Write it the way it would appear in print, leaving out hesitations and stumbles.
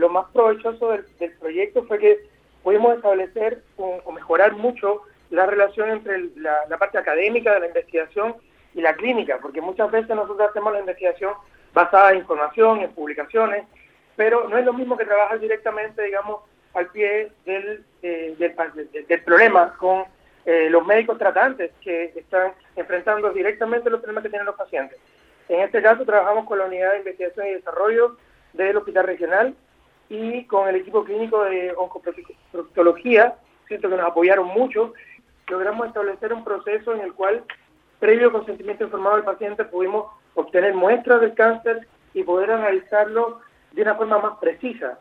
lo más provechoso del proyecto fue que pudimos establecer o mejorar mucho la relación entre la parte académica de la investigación y la clínica, porque muchas veces nosotros hacemos la investigación basada en información, en publicaciones, pero no es lo mismo que trabajar directamente, digamos, al pie del problema con los médicos tratantes que están enfrentando directamente los problemas que tienen los pacientes. En este caso trabajamos con la Unidad de Investigación y Desarrollo del Hospital Regional y con el equipo clínico de oncoproctología, siento que nos apoyaron mucho. Logramos establecer un proceso en el cual, previo consentimiento informado del paciente, pudimos obtener muestras del cáncer y poder analizarlo de una forma más precisa.